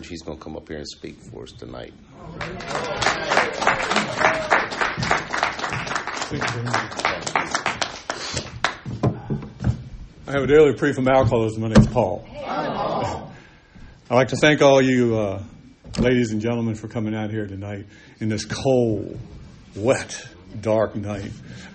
Aldridge. He's going to come up here and speak for us tonight. I have a daily plea from alcoholism. My name's Paul. I'd like to thank all you ladies and gentlemen for coming out here tonight in this cold, wet, dark night.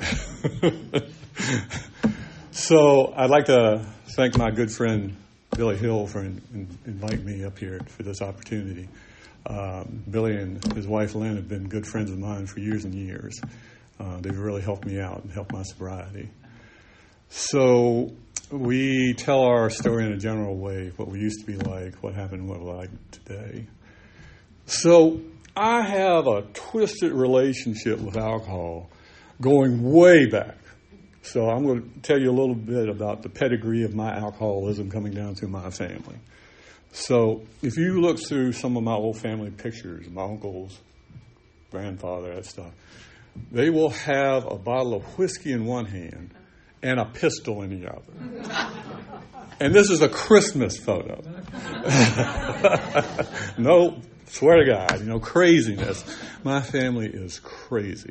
So I'd like to thank my good friend Billy Hill for inviting me up here for this opportunity. Billy and his wife Lynn have been good friends of mine for years and years. They've really helped me out and helped my sobriety. So we tell our story in a general way, what we used to be like, what happened, and what we're like today. So I have a twisted relationship with alcohol going way back. So I'm going to tell you a little bit about the pedigree of my alcoholism coming down through my family. So if you look through some of my old family pictures, my uncles, grandfather, that stuff, they will have a bottle of whiskey in one hand and a pistol in the other. And this is a Christmas photo. No, swear to God, craziness. My family is crazy.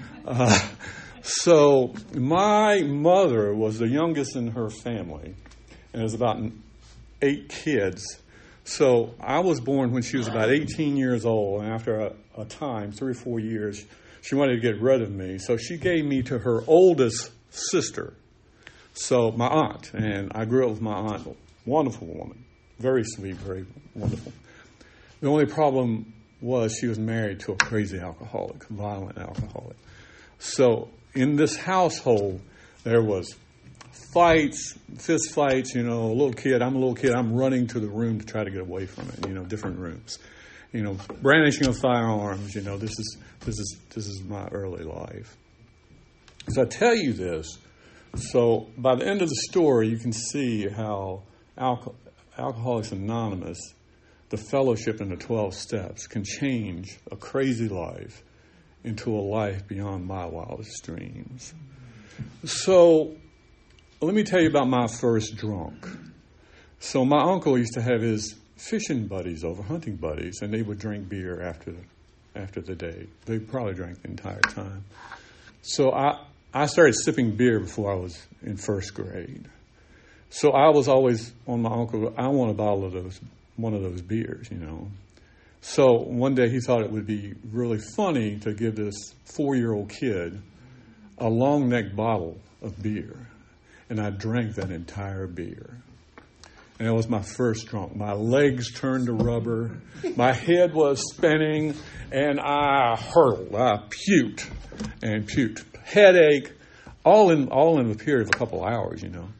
So my mother was the youngest in her family, and there's about 8 kids. So I was born when she was about 18 years old, and after a time, 3 or 4 years, she wanted to get rid of me. So she gave me to her oldest sister, so my aunt, and I grew up with my aunt, wonderful woman, very sweet, very wonderful. The only problem was she was married to a crazy alcoholic, violent alcoholic. So in this household, there was fights, fist fights, I'm a little kid, I'm running to the room to try to get away from it, different rooms. Brandishing of firearms, this is my early life. So I tell you this, so by the end of the story, you can see how Alcoholics Anonymous, the fellowship in the 12 steps, can change a crazy life into a life beyond my wildest dreams. So let me tell you about my first drunk. So my uncle used to have his fishing buddies over, hunting buddies, and they would drink beer after the day. They probably drank the entire time. So I started sipping beer before I was in first grade. So I was always on my uncle, I want a bottle of one of those beers, So one day he thought it would be really funny to give this 4-year-old kid a long neck bottle of beer. And I drank that entire beer. And it was my first drunk. My legs turned to rubber. My head was spinning. And I hurled. I puked. Headache. All in the period of a couple hours,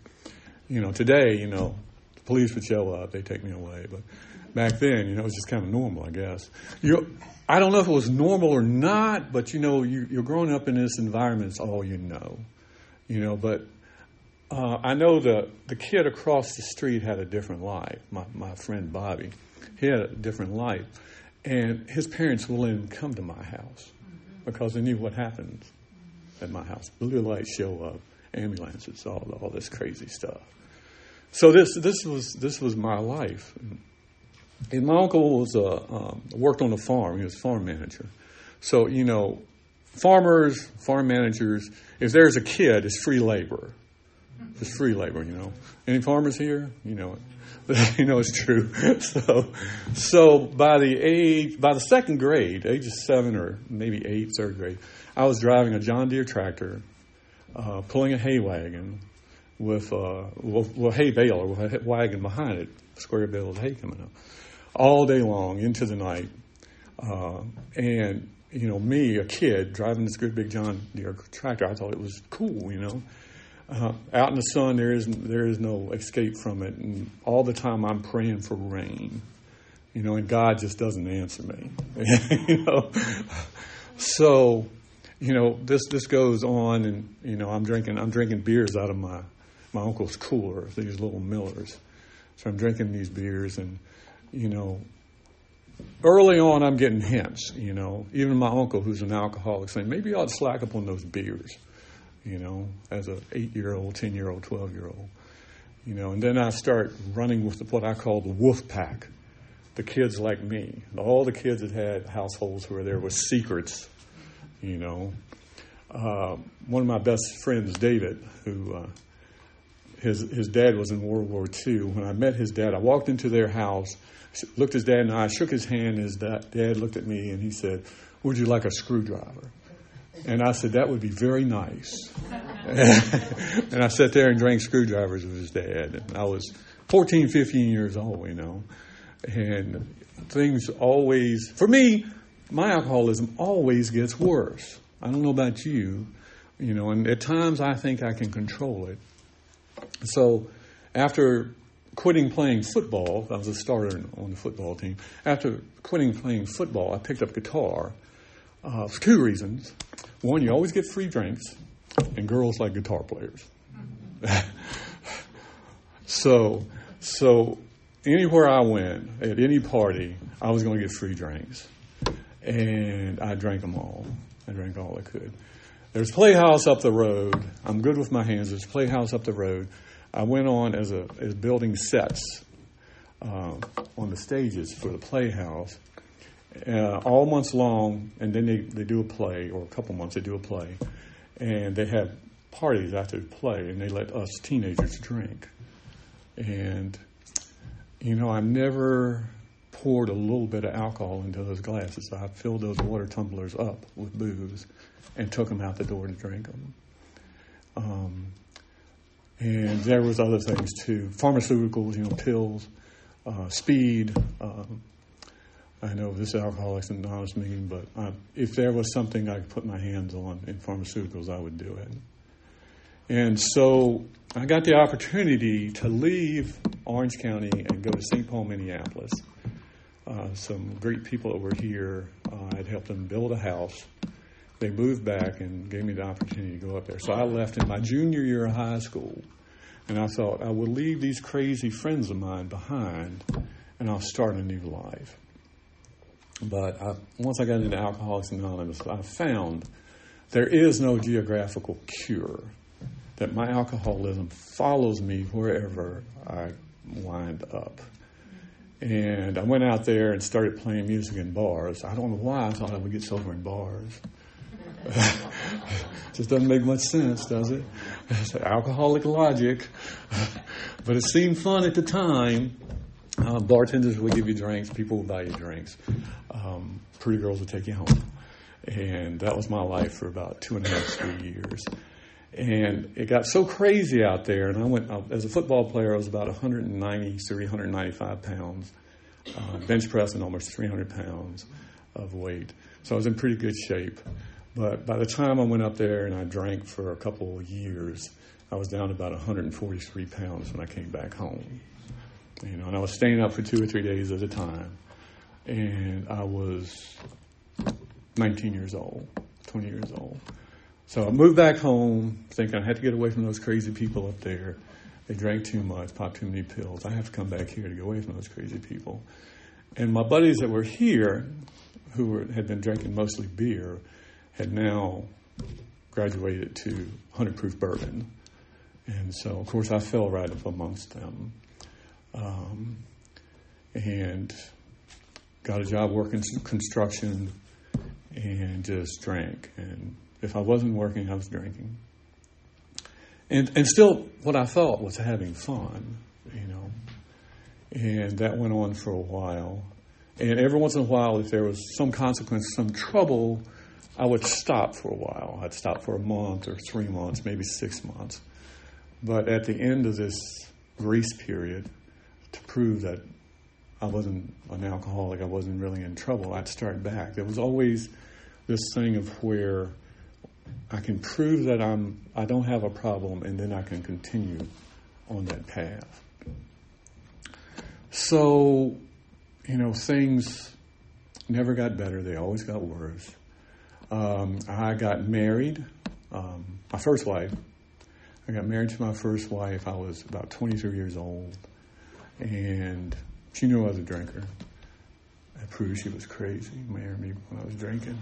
Today, the police would show up. They'd take me away. But back then, it was just kind of normal, I guess. I don't know if it was normal or not, but, you're growing up in this environment. It's all you know. But I know the kid across the street had a different life, my friend Bobby. He had a different life. And his parents wouldn't come to my house because they knew what happened at my house. Blue lights show up, ambulances, all this crazy stuff. So this was my life. And my uncle was worked on a farm. He was a farm manager. So, farmers, farm managers, if there's a kid, it's free labor. It's free labor, Any farmers here? It's true. So by the second grade, age of 7 or maybe 8, third grade, I was driving a John Deere tractor, pulling a hay wagon with a hay baler with a wagon behind it, square bale of hay coming up, all day long into the night. And me, a kid, driving this good big John Deere tractor, I thought it was cool, Out in the sun, there is no escape from it. And all the time I'm praying for rain, and God just doesn't answer me, So, this goes on, and, I'm drinking beers out of my uncle's cooler, these little Millers. So I'm drinking these beers, and, early on I'm getting hints, even my uncle, who's an alcoholic, saying, maybe you ought to slack up on those beers. As a 8-year-old, 10-year-old, 12-year-old, and then I start running with what I call the wolf pack. the kids like me. All the kids that had households where there were secrets, you know. One of my best friends, David, who his dad was in World War II. When I met his dad, I walked into their house, looked his dad in the eye, shook his hand. His dad looked at me and he said, "Would you like a screwdriver?" And I said, "That would be very nice." And I sat there and drank screwdrivers with his dad. And I was 14, 15 years old, you know. And things always, for me, my alcoholism always gets worse. I don't know about you, you know, and at times I think I can control it. So after quitting playing football, I was a starter on the football team. After quitting playing football, I picked up guitar for two reasons. One, you always get free drinks, and girls like guitar players. So anywhere I went, at any party, I was going to get free drinks. And I drank them all. I drank all I could. There's a Playhouse up the road. I'm good with my hands. There's a Playhouse up the road. I went on as building sets on the stages for the Playhouse all months long, and then they do a play, or a couple months they do a play, and they have parties after the play, and they let us teenagers drink. And, you know, I never poured a little bit of alcohol into those glasses. I filled those water tumblers up with booze and took them out the door to drink them. And there was other things too. Pharmaceuticals, you know, pills, speed. I know this is Alcoholics Anonymous meeting, but if there was something I could put my hands on in pharmaceuticals, I would do it. And so I got the opportunity to leave Orange County and go to St. Paul, Minneapolis. Some great people that were here, I'd helped them build a house. They moved back and gave me the opportunity to go up there. So I left in my junior year of high school, and I thought I would leave these crazy friends of mine behind, and I'll start a new life. But once I got into Alcoholics Anonymous, I found there is no geographical cure, that my alcoholism follows me wherever I wind up. And I went out there and started playing music in bars. I don't know why I thought I would get sober in bars. Just doesn't make much sense, does it? It's alcoholic logic. But it seemed fun at the time. Bartenders would give you drinks. People would buy you drinks. Pretty girls would take you home. And that was my life for about 2.5, 3 years. And it got so crazy out there. And I went, as a football player, I was about 193, 195 pounds. Bench pressing almost 300 pounds of weight. So I was in pretty good shape. But by the time I went up there and I drank for a couple of years, I was down to about 143 pounds when I came back home. You know, and I was staying up for 2 or 3 days at a time. And I was 19 years old, 20 years old. So I moved back home thinking I had to get away from those crazy people up there. They drank too much, popped too many pills. I have to come back here to get away from those crazy people. And my buddies that were here, had been drinking mostly beer, had now graduated to 100 proof bourbon. And so, of course, I fell right up amongst them. And got a job working construction and just drank. And if I wasn't working, I was drinking. And still, what I thought was having fun, you know. And that went on for a while. And every once in a while, if there was some consequence, some trouble, I would stop for a while. I'd stop for a month or 3 months, maybe 6 months. But at the end of this grace period, to prove that I wasn't an alcoholic, I wasn't really in trouble, I'd start back. There was always this thing of where I can prove that I don't have a problem, and then I can continue on that path. So, you know, things never got better. They always got worse. I got married. My first wife. I got married to my first wife. I was about 23 years old. And she knew I was a drinker. That proved she was crazy, married me when I was drinking.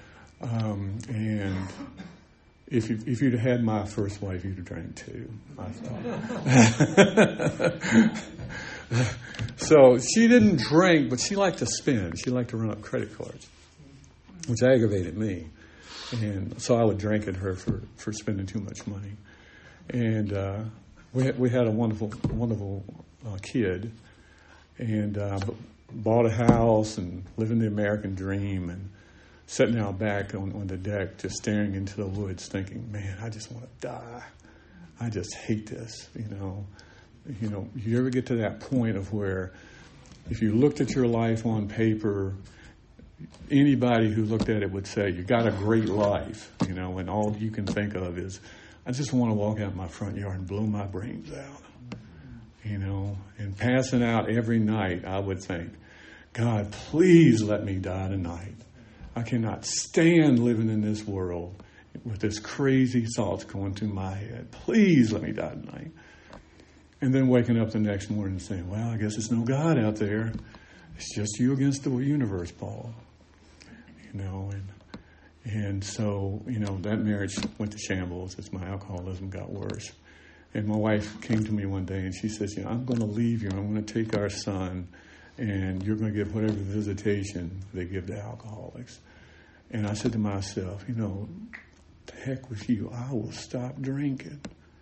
And if you'd had my first wife, you'd have drank too, I thought. So she didn't drink, but she liked to spend. She liked to run up credit cards, which aggravated me. And so I would drink at her for spending too much money. And we had a wonderful kid, and bought a house and living the American dream, and sitting out back on the deck just staring into the woods thinking, man, I just want to die. I just hate this, You ever get to that point of where if you looked at your life on paper, anybody who looked at it would say, you got a great life, and all you can think of is, I just want to walk out my front yard and blow my brains out, and passing out every night, I would think, God, please let me die tonight. I cannot stand living in this world with this crazy thoughts going through my head. Please let me die tonight. And then waking up the next morning and saying, well, I guess there's no God out there. It's just you against the universe, Paul. And so, that marriage went to shambles as my alcoholism got worse. And my wife came to me one day and she says, I'm going to leave you. I'm going to take our son and you're going to give whatever visitation they give to alcoholics. And I said to myself, the heck with you. I will stop drinking,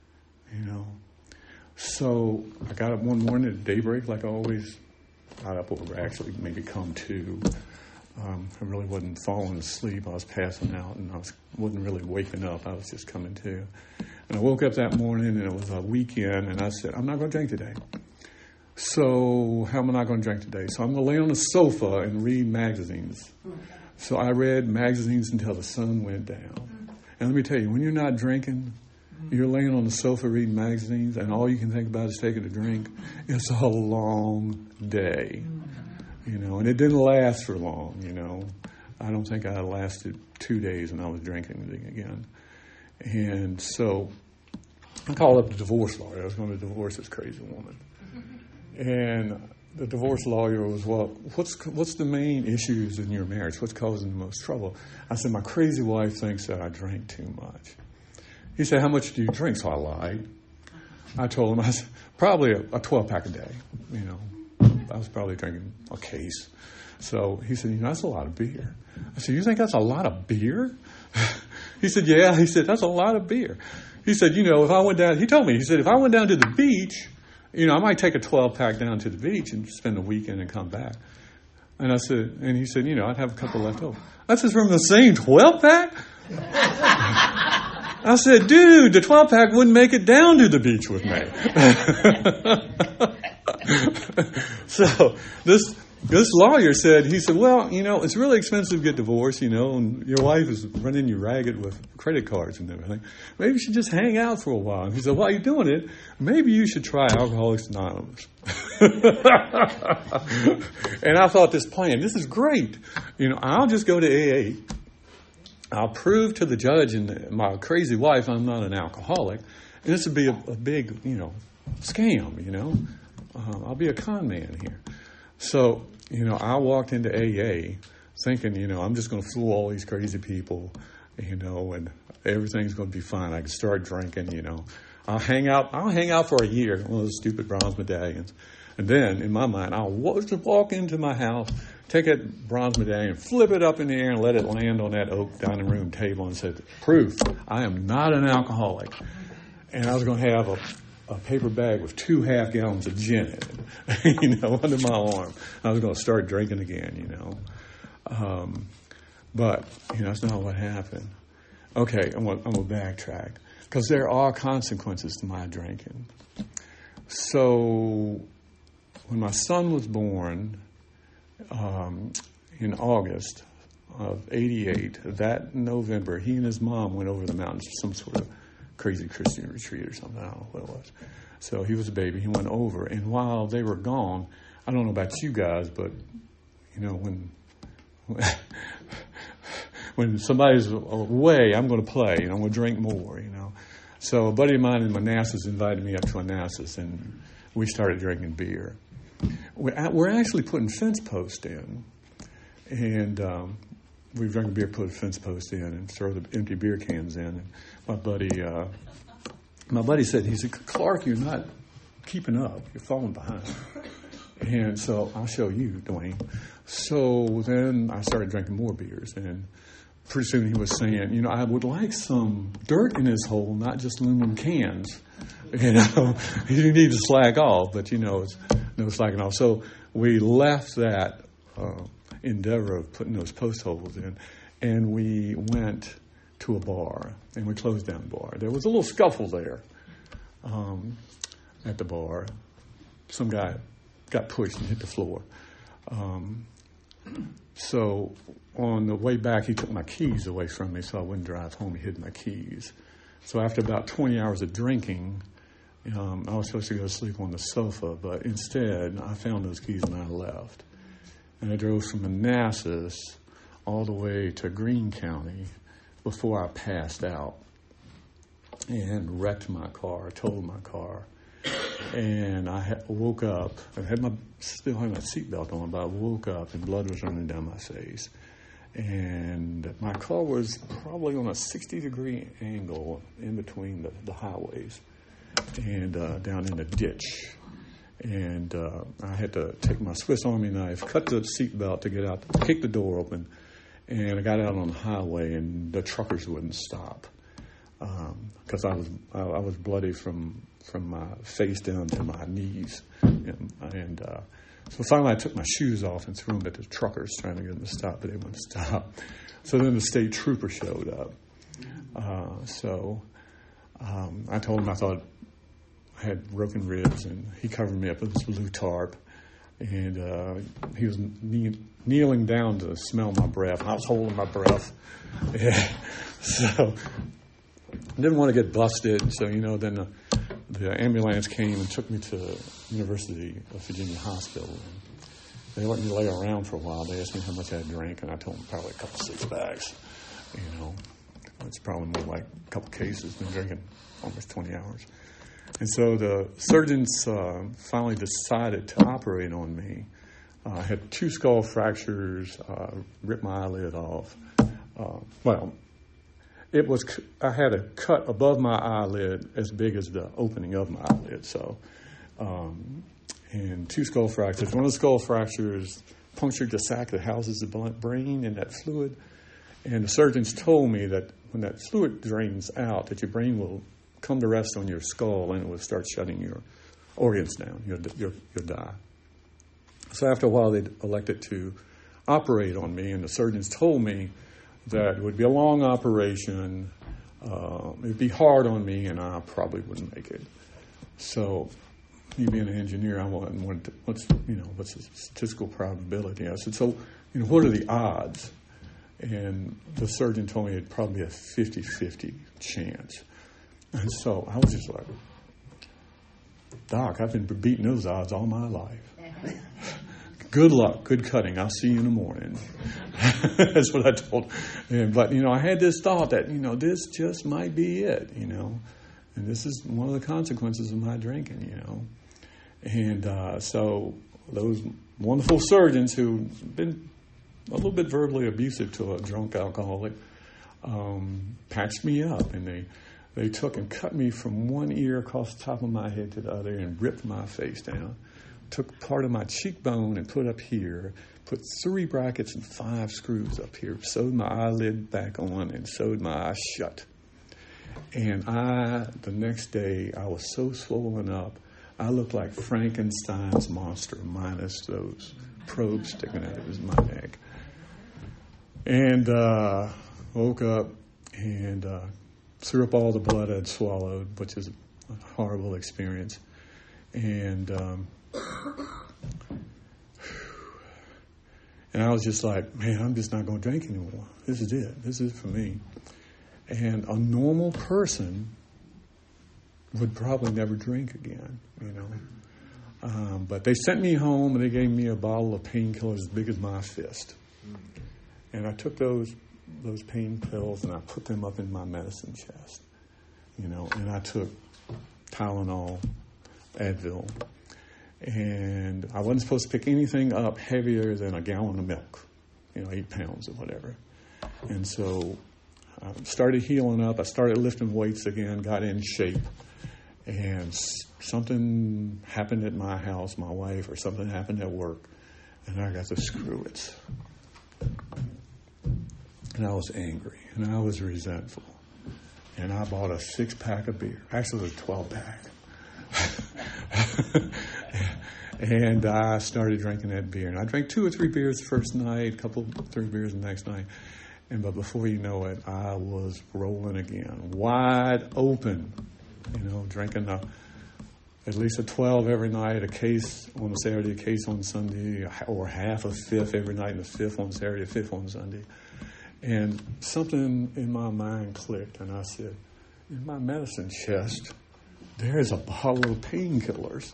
So I got up one morning at daybreak, like I always got up over, actually maybe come to. I really wasn't falling asleep. I was passing out, and wasn't really waking up. I was just coming to. And I woke up that morning, and it was a weekend, and I said, I'm not going to drink today. So how am I not going to drink today? So I'm going to lay on the sofa and read magazines. So I read magazines until the sun went down. And let me tell you, when you're not drinking, you're laying on the sofa reading magazines, and all you can think about is taking a drink. It's a long day, and it didn't last for long, I don't think I lasted 2 days, and I was drinking again. And so I called up the divorce lawyer. I was going to divorce this crazy woman. And the divorce lawyer was, well, what's the main issues in your marriage? What's causing the most trouble? I said, my crazy wife thinks that I drink too much. He said, how much do you drink? So I lied. I told him, I said, probably a 12-pack a day. I was probably drinking a case. So he said, that's a lot of beer. I said, you think that's a lot of beer? He said, yeah. He said, that's a lot of beer. He said, if I went down, he told me, he said, if I went down to the beach, I might take a 12-pack down to the beach and spend a weekend and come back. And he said, I'd have a couple left over. I said, from the same 12-pack? I said, dude, the 12-pack wouldn't make it down to the beach with me. So this lawyer said, well, it's really expensive to get divorced, and your wife is running you ragged with credit cards and everything. Maybe you should just hang out for a while. And he said, while you're doing it, maybe you should try Alcoholics Anonymous. And I thought this is great. I'll just go to AA. I'll prove to the judge and my crazy wife I'm not an alcoholic. And this would be a big, scam, I'll be a con man here. So, I walked into AA thinking, I'm just going to fool all these crazy people, and everything's going to be fine. I can start drinking, I'll hang out for a year, one of those stupid bronze medallions. And then, in my mind, I'll just walk into my house, take a bronze medallion, flip it up in the air, and let it land on that oak dining room table and say, proof, I am not an alcoholic. And I was going to have a paper bag with 2 half-gallons of gin in it, under my arm. I was going to start drinking again, But, that's not what happened. Okay, I'm going to backtrack. Because there are consequences to my drinking. So, when my son was born in August of '88, that November, he and his mom went over the mountains to some sort of crazy Christian retreat or something. I don't know what it was. So he was a baby. He went over. And while they were gone, I don't know about you guys, but, when somebody's away, I'm going to play. I'm going to drink more, So a buddy of mine in Manassas invited me up to Manassas, and we started drinking beer. We're actually putting fence posts in. And we were drinking beer, put a fence post in, and throw the empty beer cans in. And my buddy said, Clark, you're not keeping up. You're falling behind. And so I'll show you, Dwayne. So then I started drinking more beers, and pretty soon he was saying, you know, I would like some dirt in this hole, not just aluminum cans. You know, you need to slack off, but, you know, it's no slacking off. So we left that endeavor of putting those post holes in, and we went to a bar, and we closed down the bar. There was a little scuffle there at the bar. Some guy got pushed and hit the floor. So on the way back, he took my keys away from me so I wouldn't drive home. He hid my keys. So after about 20 hours of drinking, I was supposed to go to sleep on the sofa, but instead I found those keys and I left. And I drove from Manassas all the way to Greene County before I passed out and wrecked my car, totaled my car. And I woke up. I still had my seatbelt on, but I woke up and blood was running down my face. And my car was probably on a 60-degree angle in between the highways and down in a ditch. And I had to take my Swiss Army knife, cut the seatbelt to get out, kick the door open, and I got out on the highway, and the truckers wouldn't stop because I was bloody from my face down to my knees, and so finally I took my shoes off and threw them at the truckers, trying to get them to stop, but they wouldn't stop. So then the state trooper showed up. I told him I thought I had broken ribs, and he covered me up with this blue tarp, and he was kneeling down to smell my breath. I was holding my breath. Yeah. So I didn't want to get busted, so, you know, then the ambulance came and took me to University of Virginia Hospital. And they let me lay around for a while. They asked me how much I had drank, and I told them probably a couple 6 bags. You know, it's probably more like a couple cases. Been drinking almost 20 hours. And so the surgeons finally decided to operate on me. I had 2 skull fractures, ripped my eyelid off. I had a cut above my eyelid as big as the opening of my eyelid. So, and 2 skull fractures. One of the skull fractures punctured the sac that houses the brain and that fluid. And the surgeons told me that when that fluid drains out, that your brain will come to rest on your skull and it will start shutting your organs down. You'll die. So after a while, they elected to operate on me, and the surgeons told me that it would be a long operation, it would be hard on me, and I probably wouldn't make it. So, me being an engineer, I wanted what's the statistical probability? I said, so, you know, what are the odds? And the surgeon told me it'd probably be a 50-50 chance. And so I was just like, Doc, I've been beating those odds all my life. Good luck, good cutting. I'll see you in the morning. That's what I told him. But, you know, I had this thought that, you know, this just might be it, you know. And this is one of the consequences of my drinking, you know. And so those wonderful surgeons who've been a little bit verbally abusive to a drunk alcoholic patched me up. And they took and cut me from one ear across the top of my head to the other and ripped my face down. Took part of my cheekbone and put up here, put 3 brackets and 5 screws up here, sewed my eyelid back on and sewed my eyes shut. And the next day, I was so swollen up, I looked like Frankenstein's monster minus those probes sticking out of my neck. And woke up and threw up all the blood I'd swallowed, which is a horrible experience. And I was just like, man, I'm just not going to drink anymore. This is it. This is it for me. And a normal person would probably never drink again, you know. But they sent me home and they gave me a bottle of painkillers as big as my fist. And I took those pain pills and I put them up in my medicine chest, you know. And I took Tylenol, Advil. And I wasn't supposed to pick anything up heavier than a gallon of milk, you know, 8 pounds or whatever. And so I started healing up. I started lifting weights again, got in shape. and something happened at my house, my wife, or something happened at work, and I got the screw it. And I was angry, and I was resentful. And I bought a 6-pack of beer. Actually, it was a 12-pack. And I started drinking that beer. And I drank 2 or 3 beers the first night, 3 beers the next night. But before you know it, I was rolling again, wide open, drinking at least a 12 every night, a case on Saturday, a case on Sunday, or half a fifth every night, and a fifth on Saturday, a fifth on Sunday. And something in my mind clicked, and I said, in my medicine chest, there's a bottle of painkillers,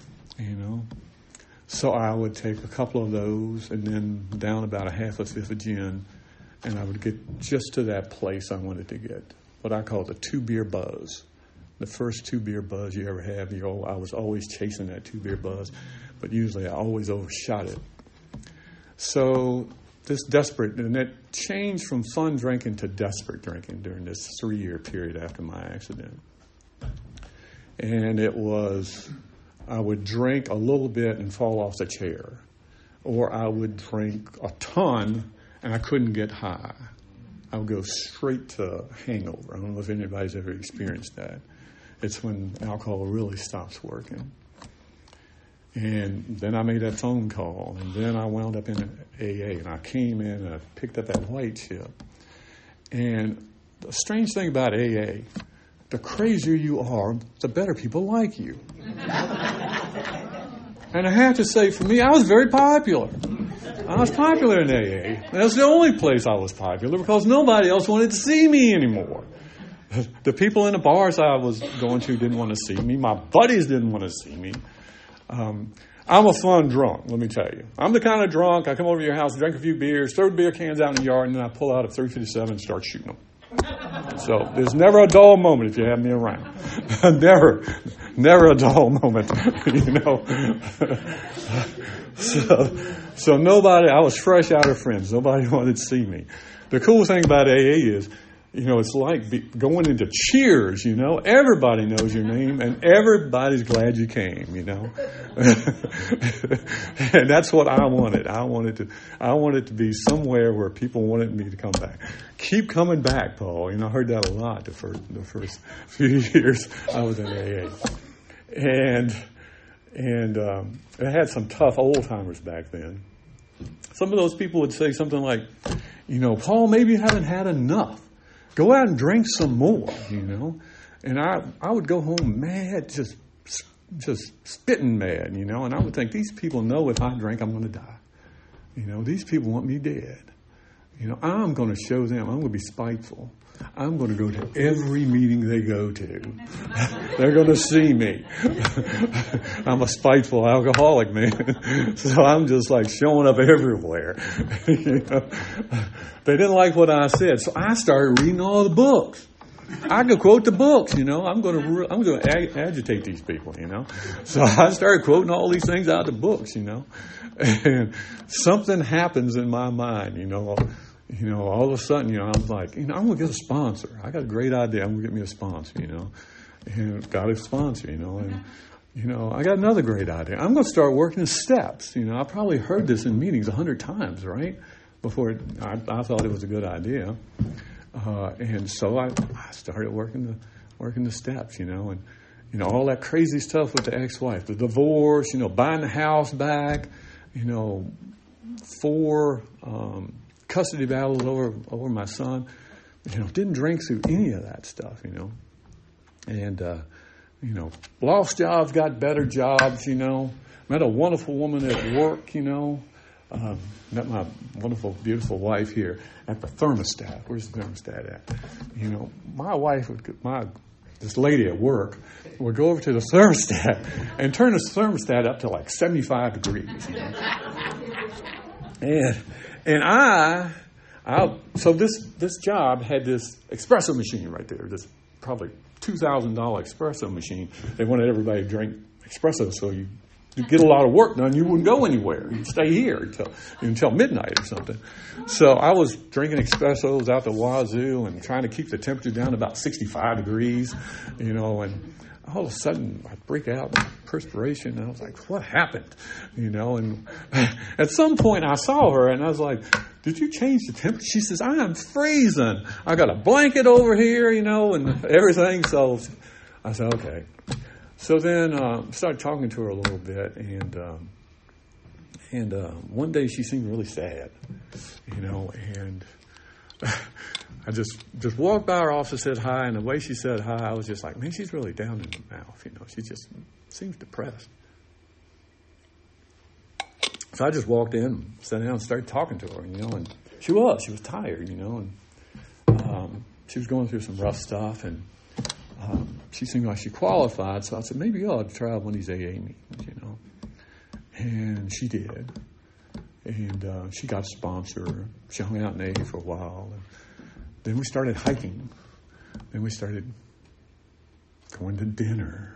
So I would take a couple of those and then down about a half a fifth of gin, and I would get just to that place I wanted to get, what I call the 2-beer buzz. The first 2-beer buzz you ever have, I was always chasing that 2-beer buzz, but usually I always overshot it. So and that changed from fun drinking to desperate drinking during this 3-year period after my accident. And it was, I would drink a little bit and fall off the chair, or I would drink a ton and I couldn't get high. I would go straight to hangover. I don't know if anybody's ever experienced that. It's when alcohol really stops working. And then I made that phone call, and then I wound up in AA, and I came in and I picked up that white chip. And the strange thing about AA, the crazier you are, the better people like you. And I have to say, for me, I was very popular. I was popular in AA. That's the only place I was popular because nobody else wanted to see me anymore. The people in the bars I was going to didn't want to see me. My buddies didn't want to see me. I'm a fun drunk, let me tell you. I'm the kind of drunk, I come over to your house, drink a few beers, throw the beer cans out in the yard, and then I pull out a .357 and start shooting them. So there's never a dull moment if you have me around. Never a dull moment, So nobody, I was fresh out of friends. Nobody wanted to see me. The cool thing about AA is, it's like going into Cheers, Everybody knows your name, and everybody's glad you came, And that's what I wanted. I wanted to be somewhere where people wanted me to come back. Keep coming back, Paul. I heard that a lot the first few years I was in AA. And I had some tough old-timers back then. Some of those people would say something like, Paul, maybe you haven't had enough. Go out and drink some more, And I would go home mad, just spitting mad, And I would think, these people know if I drink, I'm going to die. These people want me dead. I'm going to show them. I'm going to be spiteful. I'm going to go to every meeting they go to. They're going to see me. I'm a spiteful alcoholic, man. So I'm just like showing up everywhere. They didn't like what I said, so I started reading all the books. I could quote the books, I'm going to agitate these people, So I started quoting all these things out of the books, And something happens in my mind, all of a sudden, I was like, I'm going to get a sponsor. I got a great idea. I'm going to get me a sponsor, And got a sponsor, and, I got another great idea. I'm going to start working the steps. I probably heard this in meetings 100 times, right? Before I thought it was a good idea. And so I started working the steps, and, all that crazy stuff with the ex-wife, the divorce, buying the house back, 4 custody battles over my son. Didn't drink through any of that stuff, And, lost jobs, got better jobs, Met a wonderful woman at work, Met my wonderful, beautiful wife here at the thermostat. Where's the thermostat at? My wife this lady at work would go over to the thermostat and turn the thermostat up to like 75 degrees. So this job had this espresso machine right there, this probably $2,000 espresso machine. They wanted everybody to drink espresso, so you get a lot of work done. You wouldn't go anywhere. You'd stay here until midnight or something. So I was drinking espressos out the wazoo and trying to keep the temperature down to about 65 degrees, and all of a sudden I break out in perspiration, and I was like, what happened? And at some point I saw her, and I was like, did you change the temperature? She says, I am freezing. I got a blanket over here, and everything. So I said, okay. So then started talking to her a little bit, and one day she seemed really sad, and I just walked by her office, said hi, and the way she said hi, I was just like, man, she's really down in the mouth, She just seems depressed. So I just walked in, sat down, and started talking to her, and she was tired, and she was going through some rough stuff, and she seemed like she qualified, so I said, maybe you ought to try one of these AA meetings, And she did. And she got a sponsor. She hung out in AA for a while. And then we started hiking. Then we started going to dinner.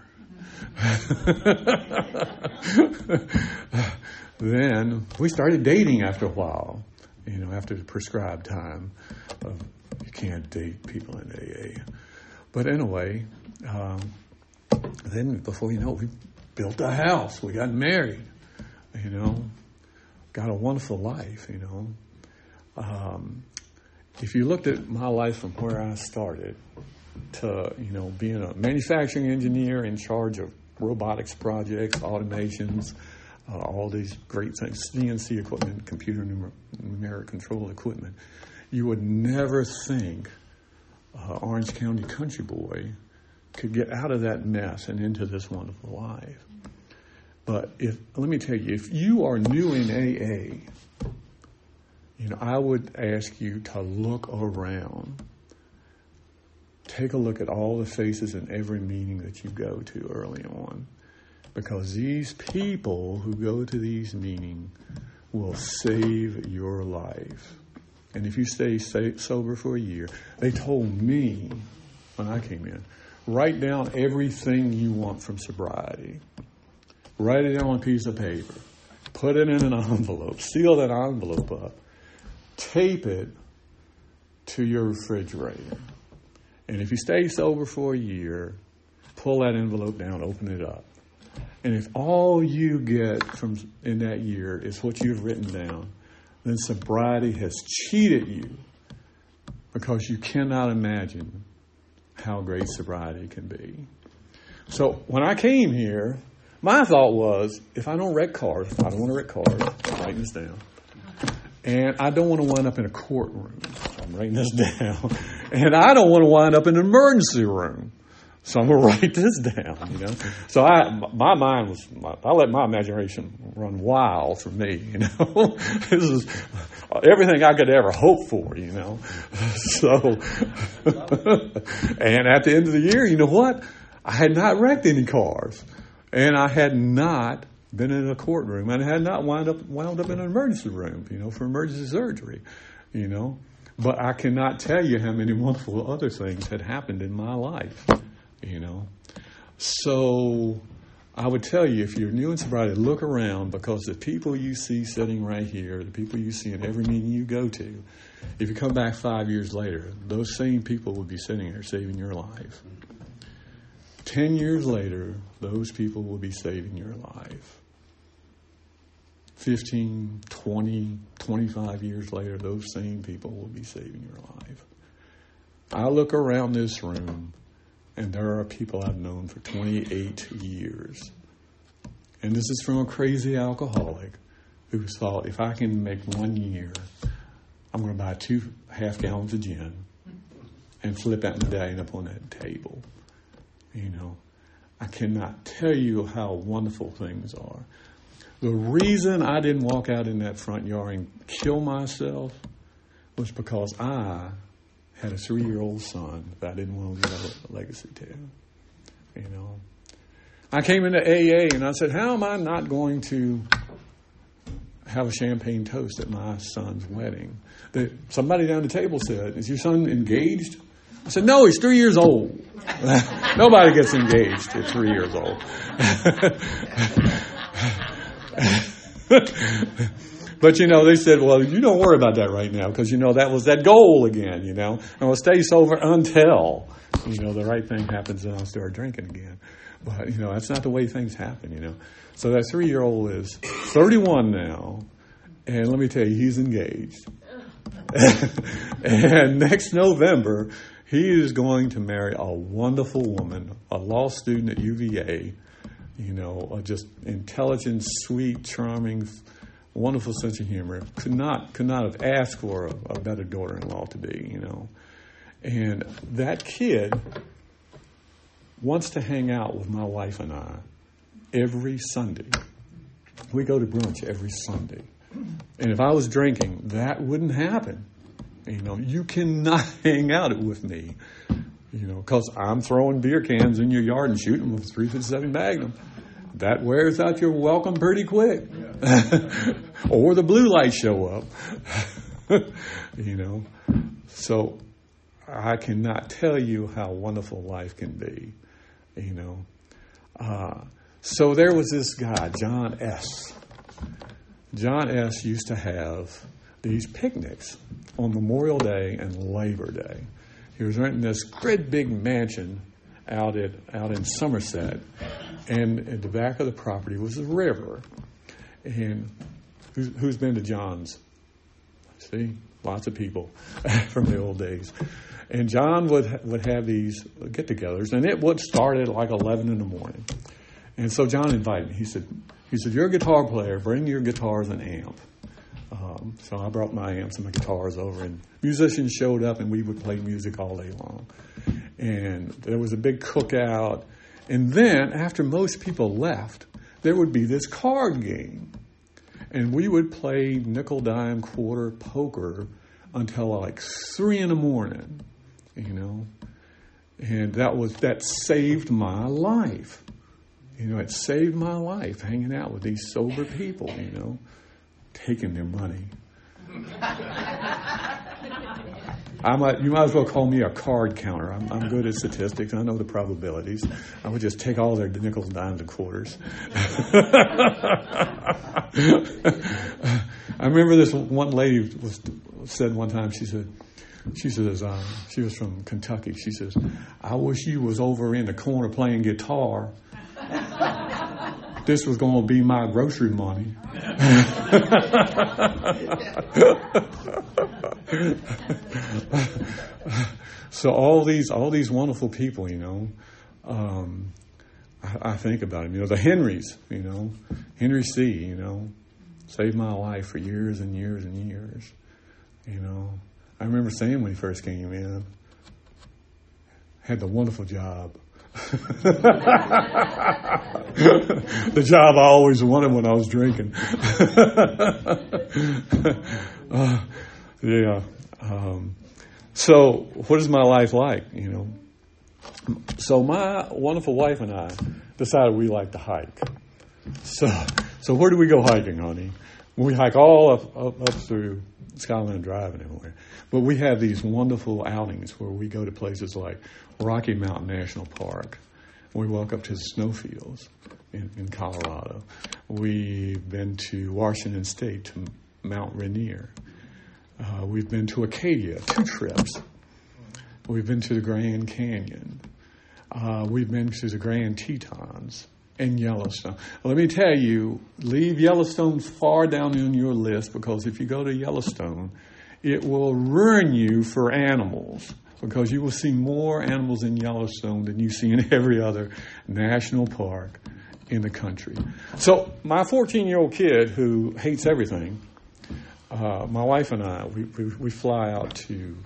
Then we started dating after a while, after the prescribed time. You can't date people in AA. But anyway, then before you know it, we built a house. We got married, got a wonderful life, If you looked at my life from where I started to, being a manufacturing engineer in charge of robotics projects, automations, all these great things, CNC equipment, computer numeric control equipment, you would never think Orange County country boy could get out of that mess and into this wonderful life. But let me tell you, if you are new in AA, I would ask you to look around. Take a look at all the faces in every meeting that you go to early on. Because these people who go to these meetings will save your life. And if you stay sober for a year, they told me when I came in, write down everything you want from sobriety. Write it down on a piece of paper. Put it in an envelope. Seal that envelope up. Tape it to your refrigerator. And if you stay sober for a year, pull that envelope down, open it up. And if all you get from in that year is what you've written down, then sobriety has cheated you, because you cannot imagine how great sobriety can be. So when I came here, my thought was, if I don't wreck cars, I don't want to wreck cars. I'm writing this down. And I don't want to wind up in a courtroom. So I'm writing this down. And I don't want to wind up in an emergency room. So I'm going to write this down, So my mind was, I let my imagination run wild for me, This is everything I could ever hope for, So, and at the end of the year, you know what? I had not wrecked any cars. And I had not been in a courtroom. And I had not wound up in an emergency room, for emergency surgery, But I cannot tell you how many wonderful other things had happened in my life. So I would tell you, if you're new in sobriety, look around, because the people you see sitting right here, the people you see in every meeting you go to, if you come back 5 years later, those same people will be sitting here saving your life. 10 years later, those people will be saving your life. 15, 20, 25 years later, those same people will be saving your life. I look around this room, and there are people I've known for 28 years. And this is from a crazy alcoholic who thought, if I can make 1 year, I'm going to buy 2 half gallons of gin and flip that medallion up on that table. I cannot tell you how wonderful things are. The reason I didn't walk out in that front yard and kill myself was because I had a 3-year-old son that I didn't want to leave a legacy to. I came into AA and I said, how am I not going to have a champagne toast at my son's wedding? Somebody down the table said, is your son engaged? I said, no, he's 3 years old. Nobody gets engaged at 3 years old. But, they said, well, you don't worry about that right now because, that was that goal again, And we'll stay sober until, the right thing happens and I'll start drinking again. But, that's not the way things happen, So that 3-year-old is 31 now, and let me tell you, he's engaged. And next November, he is going to marry a wonderful woman, a law student at UVA, just intelligent, sweet, charming, wonderful sense of humor. Could not have asked for a better daughter-in-law to be, And that kid wants to hang out with my wife and I every Sunday. We go to brunch every Sunday. And if I was drinking, that wouldn't happen. You cannot hang out with me, because I'm throwing beer cans in your yard and shooting with a .357 Magnum. That wears out your welcome pretty quick. Or the blue lights show up. So I cannot tell you how wonderful life can be, So there was this guy, John S. John S. used to have these picnics on Memorial Day and Labor Day. He was renting this great big mansion out in Somerset, and at the back of the property was a river. And who's been to John's? See, lots of people from the old days. And John would have these get-togethers, and it would start at like 11 in the morning. And so John invited me. He said, you're a guitar player. Bring your guitars and amp. So I brought my amps and my guitars over, and musicians showed up, and we would play music all day long. And there was a big cookout. And then, after most people left, there would be this card game. And we would play nickel, dime, quarter poker until like 3 in the morning, And that saved my life. It saved my life hanging out with these sober people, taking their money. You might as well call me a card counter. I'm good at statistics. I know the probabilities. I would just take all their nickels, dimes, and quarters. I remember this one lady said one time, she says, she was from Kentucky. She says, I wish you was over in the corner playing guitar. This was going to be my grocery money. So all these wonderful people, I think about them. The Henrys, Henry C. Saved my life for years and years and years. I remember saying when he first came in, had the wonderful job. The job I always wanted when I was drinking. So what is my life like, So my wonderful wife and I decided we like to hike. So where do we go hiking, honey? We hike all up through Skyline Drive and everywhere. But we have these wonderful outings where we go to places like Rocky Mountain National Park. We walk up to the snowfields in Colorado. We've been to Washington State, to Mount Rainier. We've been to Acadia, 2 trips. We've been to the Grand Canyon. We've been to the Grand Tetons and Yellowstone. Let me tell you, leave Yellowstone far down on your list, because if you go to Yellowstone, it will ruin you for animals, because you will see more animals in Yellowstone than you see in every other national park in the country. So my 14-year-old kid who hates everything, my wife and I, we fly out to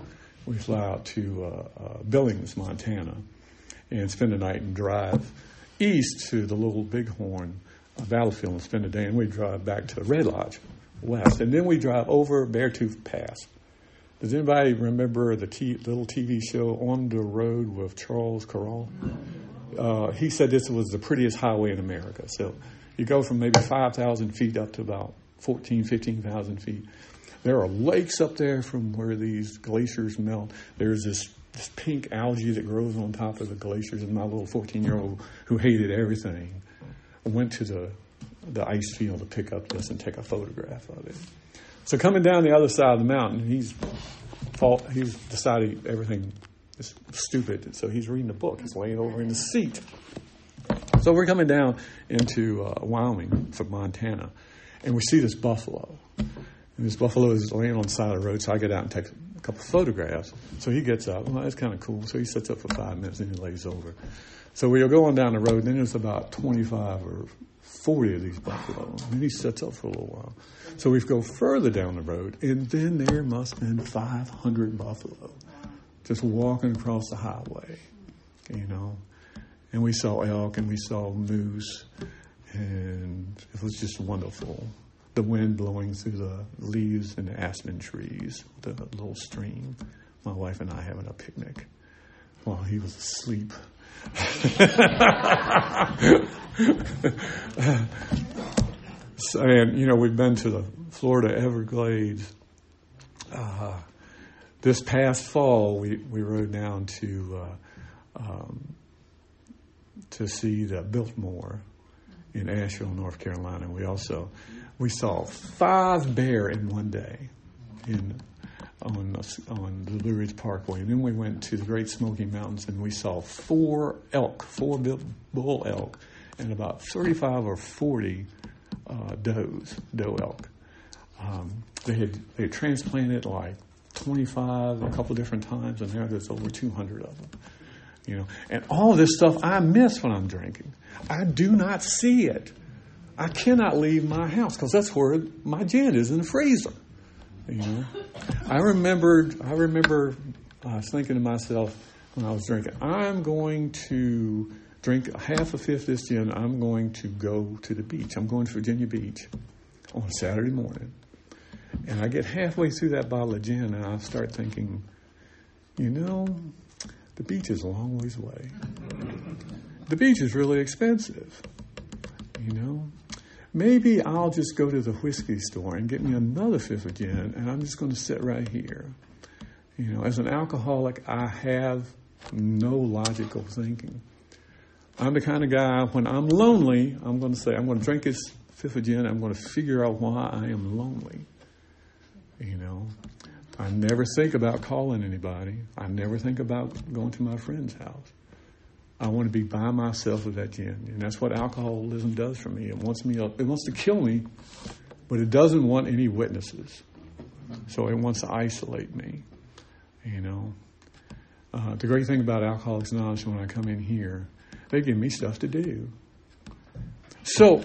Billings, Montana, and spend the night and drive east to the Little Bighorn battlefield and spend the day, and we drive back to Red Lodge west, and then we drive over Beartooth Pass. Does anybody remember the little TV show On the Road with Charles Corral? He said this was the prettiest highway in America. So you go from maybe 5,000 feet up to about 15,000 feet. There are lakes up there from where these glaciers melt. There's this pink algae that grows on top of the glaciers. And my little 14-year-old who hated everything went to the ice field to pick up this and take a photograph of it. So coming down the other side of the mountain, he's decided everything is stupid. So he's reading a book. He's laying over in the seat. So we're coming down into Wyoming from Montana, and we see this buffalo. And this buffalo is laying on the side of the road, so I get out and take a couple photographs. So he gets up. Well, that's kind of cool. So he sits up for 5 minutes, and he lays over. So we are going down the road, and then there's about 25 or 40 of these buffalo. And then he sits up for a little while. So we go further down the road, and then there must have been 500 buffalo just walking across the highway, you know. And we saw elk, and we saw moose, and it was just wonderful. The wind blowing through the leaves and the aspen trees, the little stream. My wife and I having a picnic while he was asleep. And, you know, we've been to the Florida Everglades. This past fall, we rode down to see the Biltmore in Asheville, North Carolina. We saw 5 bear in one day on the Blue Ridge Parkway. And then we went to the Great Smoky Mountains, and we saw 4 bull elk, and about 35 or 40 doe elk. They had transplanted like 25 a couple different times, and now there's over 200 of them. You know, and all this stuff I miss when I'm drinking. I do not see it. I cannot leave my house because that's where my gin is, in the freezer. You know, I remember I was thinking to myself when I was drinking, I'm going to drink half a fifth of this gin. I'm going to go to the beach. I'm going to Virginia Beach on a Saturday morning. And I get halfway through that bottle of gin, and I start thinking, you know, the beach is a long ways away. The beach is really expensive, you know. Maybe I'll just go to the whiskey store and get me another fifth of gin, and I'm just going to sit right here. You know, as an alcoholic, I have no logical thinking. I'm the kind of guy, when I'm lonely, I'm going to say, I'm going to drink this fifth of gin, I'm going to figure out why I am lonely. You know, I never think about calling anybody. I never think about going to my friend's house. I want to be by myself with that gin. And that's what alcoholism does for me. It wants to kill me, but it doesn't want any witnesses. So it wants to isolate me, you know. The great thing about Alcoholics Anonymous, when I come in here, they give me stuff to do. So,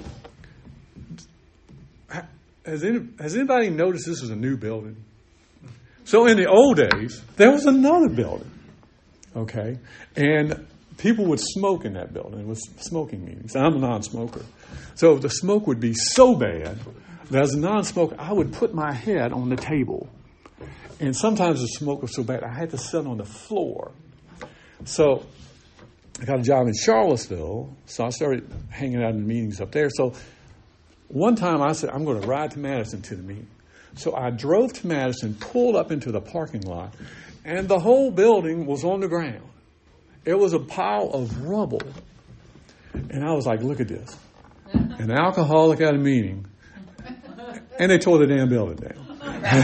has anybody noticed this is a new building? So in the old days, there was another building, okay? And people would smoke in that building. It was smoking meetings. I'm a non-smoker. So the smoke would be so bad that as a non-smoker, I would put my head on the table. And sometimes the smoke was so bad, I had to sit on the floor. So I got a job in Charlottesville, so I started hanging out in the meetings up there. So one time I said, I'm going to ride to Madison to the meeting. So I drove to Madison, pulled up into the parking lot, and the whole building was on the ground. It was a pile of rubble. And I was like, look at this. An alcoholic at a meeting. And they tore the damn building down.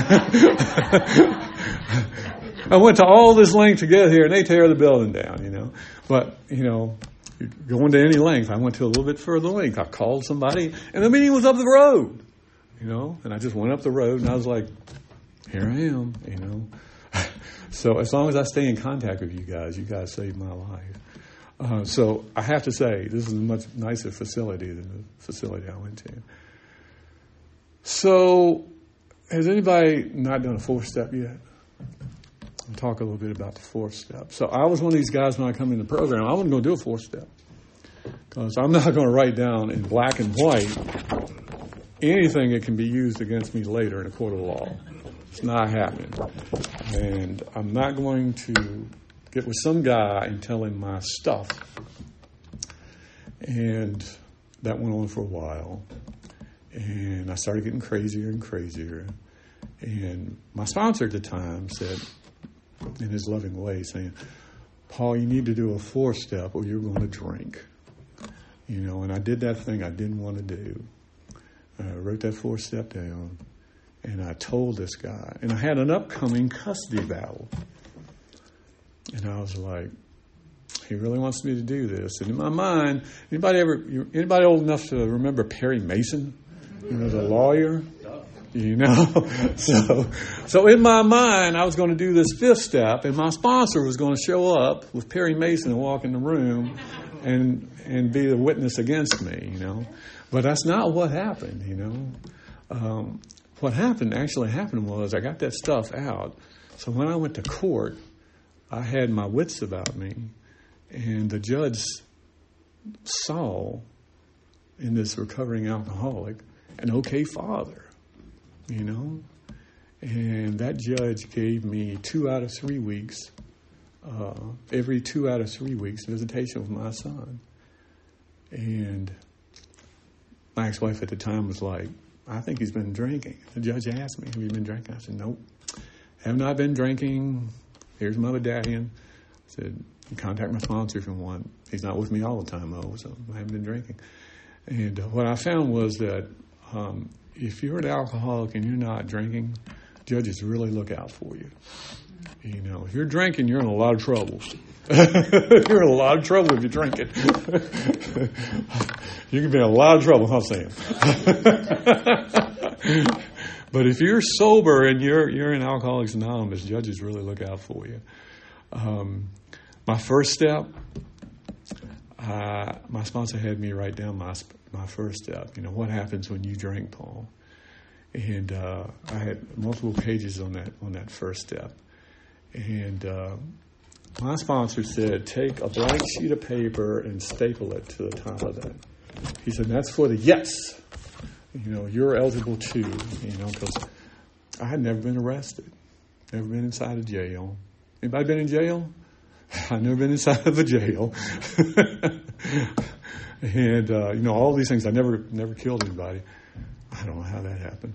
I went to all this length to get here, and they tear the building down, you know. But, you know, going to any length, I went to a little bit further length. I called somebody, and the meeting was up the road, you know. And I just went up the road, and I was like, here I am, you know. So as long as I stay in contact with you guys saved my life. So I have to say, this is a much nicer facility than the facility I went to. So has anybody not done a 4-step yet? I'll talk a little bit about the 4th step. So I was one of these guys when I come in the program, I wasn't going to do a 4-step. Because I'm not going to write down in black and white anything that can be used against me later in a court of law. It's not happening. And I'm not going to get with some guy and tell him my stuff. And that went on for a while. And I started getting crazier and crazier. And my sponsor at the time said, in his loving way, saying, Paul, you need to do a 4-step or you're going to drink. You know, and I did that thing I didn't want to do. I wrote that 4-step down. And I told this guy, and I had an upcoming custody battle. And I was like, he really wants me to do this. And in my mind, anybody old enough to remember Perry Mason? The lawyer? So in my mind, I was going to do this fifth step, and my sponsor was going to show up with Perry Mason and walk in the room and be the witness against me, But that's not what happened, What actually happened was I got that stuff out. So when I went to court, I had my wits about me, and the judge saw in this recovering alcoholic an okay father. And that judge gave me 2 out of 3 weeks, every 2 out of 3 weeks, visitation with my son. And my ex-wife at the time was like, I think he's been drinking. The judge asked me, have you been drinking? I said, nope, have not been drinking. Here's my medallion. I said, contact my sponsor if you want. He's not with me all the time, though, so I haven't been drinking. And what I found was that if you're an alcoholic and you're not drinking, judges really look out for you. If you're drinking, you're in a lot of trouble. You're in a lot of trouble if you're drinking. You can be in a lot of trouble, Sam? But if you're sober and you're in Alcoholics Anonymous, judges really look out for you. My first step, my sponsor had me write down my first step. What happens when you drink, Paul? And I had multiple pages on that first step. And my sponsor said, take a blank sheet of paper and staple it to the top of that. He said, that's for the yes. You're eligible too. Because I had never been arrested, never been inside a jail. Anybody been in jail? I've never been inside of a jail. And, all these things. I never killed anybody. I don't know how that happened.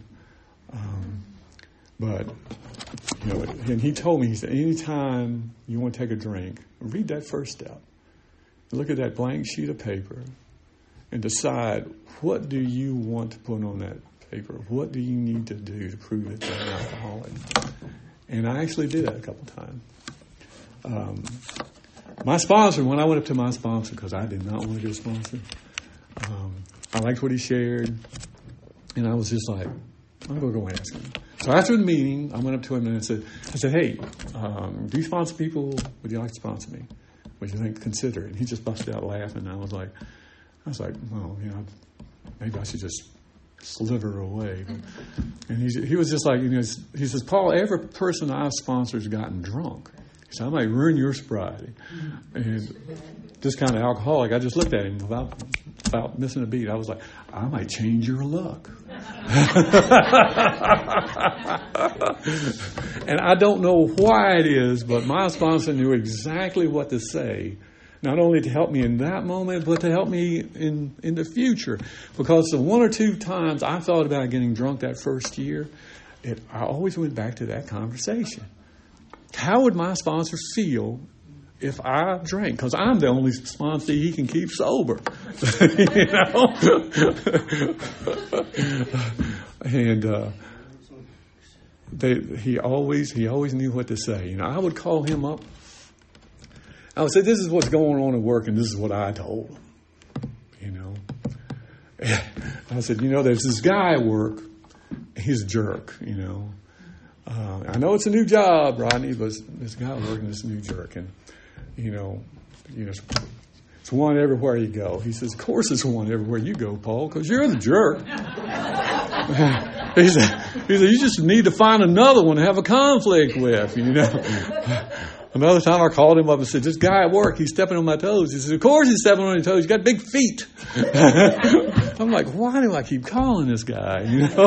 But, and he told me, he said, anytime you want to take a drink, read that first step. Look at that blank sheet of paper and decide, what do you want to put on that paper? What do you need to do to prove that you're an alcoholic? And I actually did that a couple times. My sponsor, when I went up to my sponsor, because I did not want to get a sponsor, I liked what he shared, and I was just like, I'm going to go ask him. So after the meeting, I went up to him and I said, hey, do you sponsor people? Would you like to sponsor me? Would you think, consider it? And he just busted out laughing, and I was like, well, maybe I should just sliver away. And he was just like, he says, Paul, every person I've sponsored has gotten drunk. He said, I might ruin your sobriety. And this kind of alcoholic, I just looked at him without missing a beat. I was like, I might change your luck. And I don't know why it is, but my sponsor knew exactly what to say. Not only to help me in that moment, but to help me in the future. Because the 1 or 2 times I thought about getting drunk that first year, I always went back to that conversation. How would my sponsor feel if I drank? Because I'm the only sponsor he can keep sober. And he always knew what to say. I would call him up. I would say, this is what's going on at work, and this is what I told him. I said, there's this guy at work. He's a jerk, I know it's a new job, Rodney, but this guy working is a new jerk. And, it's one everywhere you go. He says, of course it's one everywhere you go, Paul, because you're the jerk. He said, you just need to find another one to have a conflict with, Another time I called him up and said, this guy at work, he's stepping on my toes. He said, of course he's stepping on your toes. He's got big feet. I'm like, why do I keep calling this guy,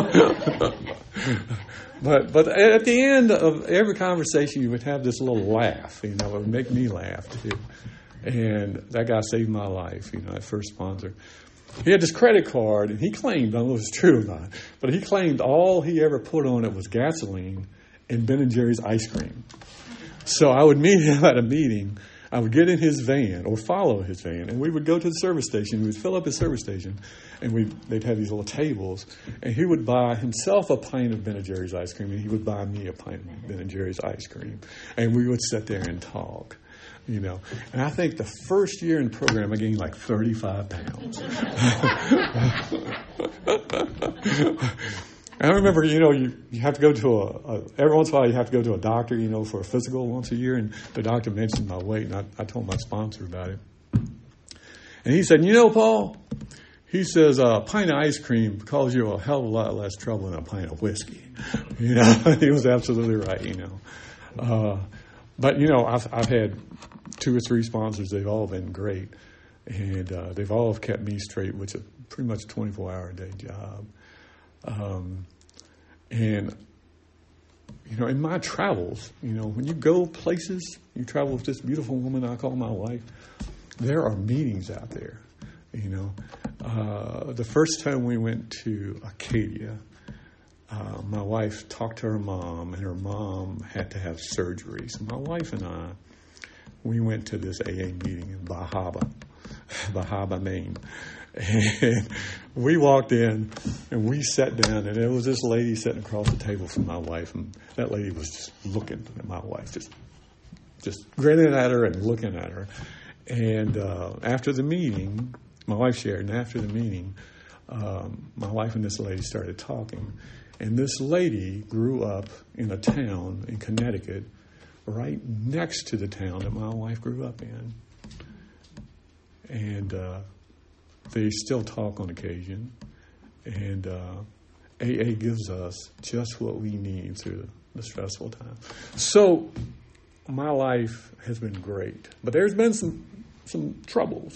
But at the end of every conversation, you would have this little laugh, it would make me laugh too. And that guy saved my life, that first sponsor. He had this credit card, and he claimed, I don't know if it's true or not, but he claimed all he ever put on it was gasoline and Ben & Jerry's ice cream. So I would meet him at a meeting, I would get in his van or follow his van, and we would go to the service station. We would fill up his service station, and they'd have these little tables, and he would buy himself a pint of Ben & Jerry's ice cream, and he would buy me a pint of Ben & Jerry's ice cream, and we would sit there and talk. And I think the first year in the program, I gained like 35 pounds. I remember, you have to go to every once in a while you have to go to a doctor, for a physical once a year, and the doctor mentioned my weight, and I told my sponsor about it. And he said, Paul, he says, a pint of ice cream causes you a hell of a lot less trouble than a pint of whiskey. He was absolutely right, But, I've had 2 or 3 sponsors. They've all been great. And they've all kept me straight, which is pretty much a 24-hour-a-day job. And, in my travels, when you go places, you travel with this beautiful woman I call my wife, there are meetings out there, The first time we went to Acadia, my wife talked to her mom, and her mom had to have surgery. So my wife and I, we went to this AA meeting in Bahaba, Maine. And we walked in, and we sat down, and there was this lady sitting across the table from my wife, and that lady was just looking at my wife, just grinning at her and looking at her. And after the meeting, my wife shared, and after the meeting, my wife and this lady started talking. And this lady grew up in a town in Connecticut right next to the town that my wife grew up in. And they still talk on occasion. And AA gives us just what we need through the stressful time. So my life has been great. But there's been some troubles,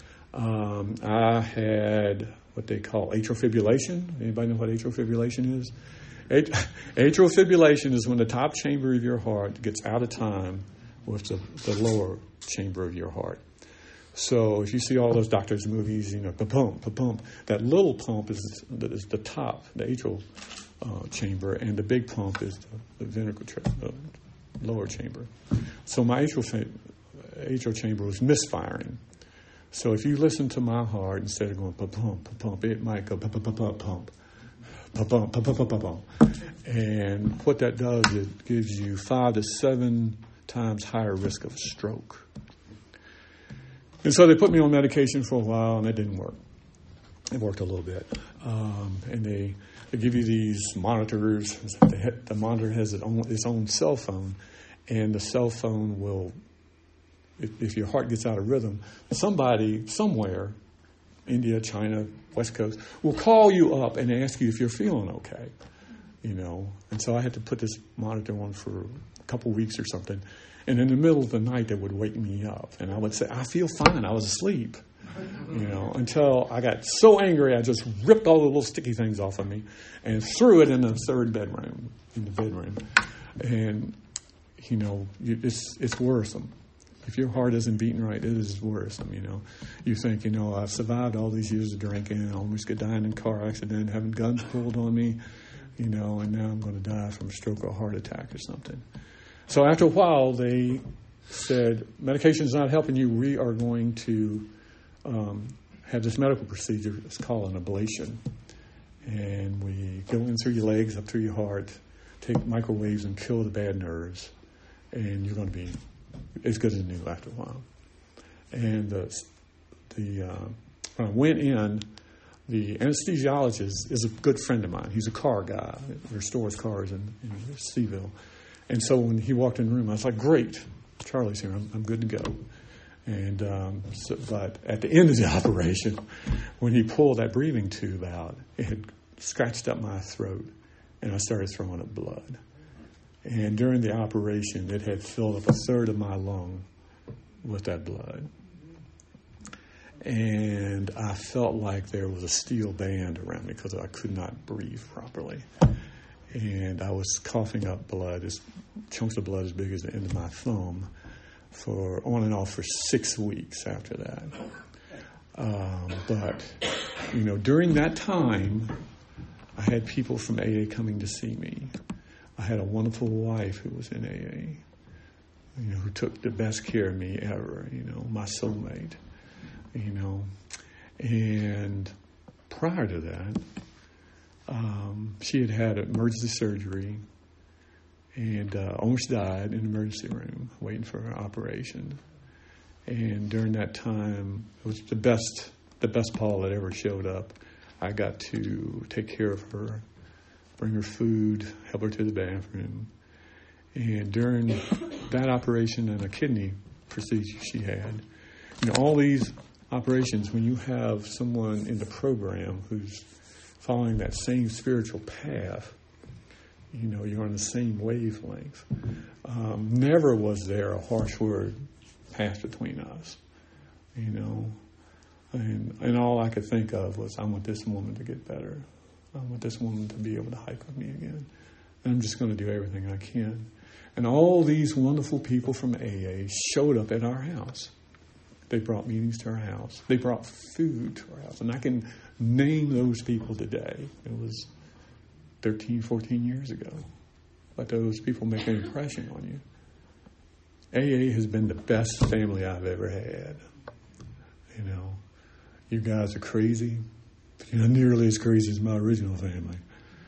I had what they call atrial fibrillation. Anybody know what atrial fibrillation is? Atrial fibrillation is when the top chamber of your heart gets out of time with the lower chamber of your heart. So if you see all those doctors' movies, pa-pump, pa-pump, that little pump is the top, the atrial chamber, and the big pump is the ventricular lower chamber. So my atrial chamber was misfiring. So if you listen to my heart, instead of going pa-pump, pa-pump, it might go pa-pa-pa-pump, pa-pump, pa-pa-pa-pump. And what that does, it gives you 5 to 7 times higher risk of a stroke. And so they put me on medication for a while, and it didn't work. It worked a little bit. And they give you these monitors. The monitor has its own cell phone, and the cell phone will, if your heart gets out of rhythm, somebody somewhere, India, China, West Coast, will call you up and ask you if you're feeling okay, And so I had to put this monitor on for a couple weeks or something. And in the middle of the night, they would wake me up. And I would say, I feel fine. I was asleep, until I got so angry, I just ripped all the little sticky things off of me and threw it in the bedroom. And, it's worrisome. If your heart isn't beating right, it is worrisome, You think, I've survived all these years of drinking. I almost could die in a car accident, having guns pulled on me, and now I'm going to die from a stroke or a heart attack or something. So after a while, they said, medication is not helping you. We are going to have this medical procedure. It's called an ablation. And we go in through your legs, up through your heart, take microwaves and kill the bad nerves. And you're going to be as good as new after a while. And when I went in, the anesthesiologist is a good friend of mine. He's a car guy. He restores cars in Seaville. And so when he walked in the room, I was like, great, Charlie's here. I'm good to go. And but at the end of the operation, when he pulled that breathing tube out, it had scratched up my throat, and I started throwing up blood. And during the operation, it had filled up a third of my lung with that blood. And I felt like there was a steel band around me because I could not breathe properly. And I was coughing up blood, chunks of blood as big as the end of my thumb, on and off for 6 weeks after that. But during that time, I had people from AA coming to see me. I had a wonderful wife who was in AA, who took the best care of me ever, my soulmate, And prior to that, she had had emergency surgery and almost died in the emergency room waiting for her operation. And during that time, it was the best Paul that ever showed up. I got to take care of her, bring her food, help her to the bathroom. And during that operation and a kidney procedure she had, all these operations, when you have someone in the program who's following that same spiritual path, you're on the same wavelength. Never was there a harsh word passed between us, And all I could think of was, I want this woman to get better. I want this woman to be able to hike with me again. And I'm just going to do everything I can. And all these wonderful people from AA showed up at our house. They brought meetings to our house. They brought food to our house. And I can name those people today. It was 13, 14 years ago. But those people make an impression on you. AA has been the best family I've ever had. You guys are crazy, but you're not nearly as crazy as my original family.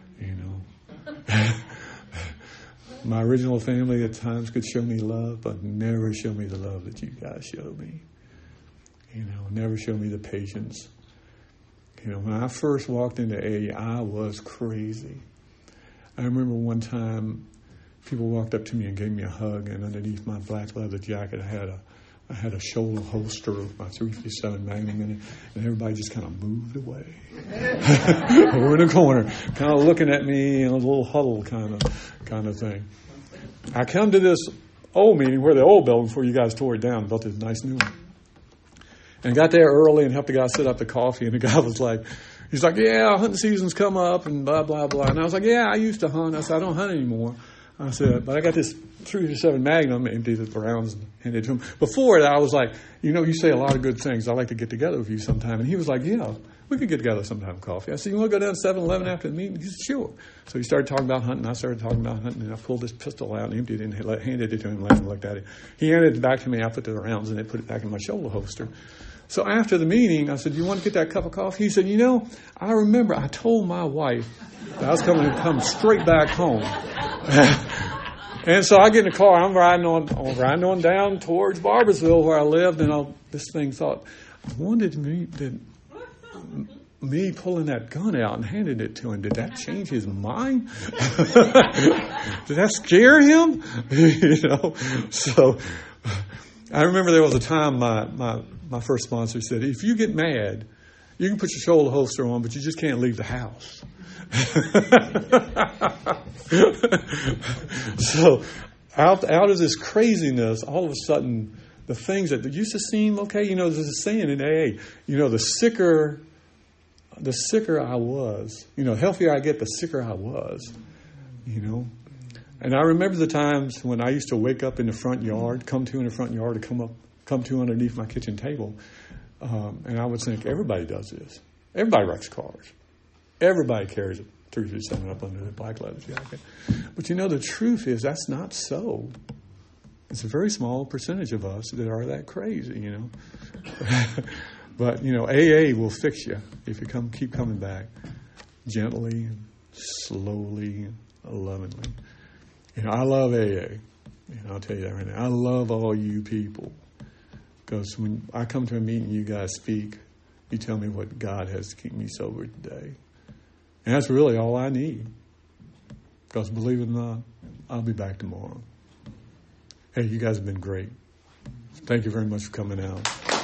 My original family at times could show me love, but never show me the love that you guys showed me. Never show me the patience. When I first walked into AA, I was crazy. I remember one time people walked up to me and gave me a hug, and underneath my black leather jacket, I had a shoulder holster with my .357 Magnum in it, and everybody just kind of moved away. Over in the corner, kind of looking at me in a little huddle kind of thing. I come to this old meeting where the old building, before you guys tore it down, built this nice new one. And got there early and helped the guy set up the coffee, and the guy was like, he's like, yeah, hunting season's come up, and blah, blah, blah. And I was like, yeah, I used to hunt. I said, I don't hunt anymore. I said, but I got this .357 Magnum, emptied the rounds and handed it to him. Before that, I was like, you say a lot of good things. I'd like to get together with you sometime. And he was like, yeah, we could get together sometime for coffee. I said, you want to go down to 7-Eleven after the meeting? He said, sure. So he started talking about hunting. I started talking about hunting. And I pulled this pistol out and emptied it and handed it to him and looked at it. He handed it back to me. I put the rounds and I put it back in my shoulder holster. So after the meeting, I said, you want to get that cup of coffee? He said, I remember I told my wife that I was going to come straight back home. And so I get in the car. I'm riding on down towards Barboursville where I lived, and this thing thought, I wondered me pulling that gun out and handing it to him, did that change his mind? Did that scare him? So I remember there was a time my first sponsor said, if you get mad, you can put your shoulder holster on, but you just can't leave the house. So out of this craziness, all of a sudden, the things that used to seem okay, there's a saying in AA, the sicker I was, the healthier I get, the sicker I was, And I remember the times when I used to wake up in the front yard, come to underneath my kitchen table, and I would think, everybody does this. Everybody wrecks cars. Everybody carries a .357 up under the black leather jacket. But the truth is that's not so. It's a very small percentage of us that are that crazy, But, AA will fix you if you keep coming back gently, slowly, lovingly. I love AA. I'll tell you that right now. I love all you people. Because when I come to a meeting, you guys speak, you tell me what God has to keep me sober today. And that's really all I need. Because believe it or not, I'll be back tomorrow. Hey, you guys have been great. Thank you very much for coming out.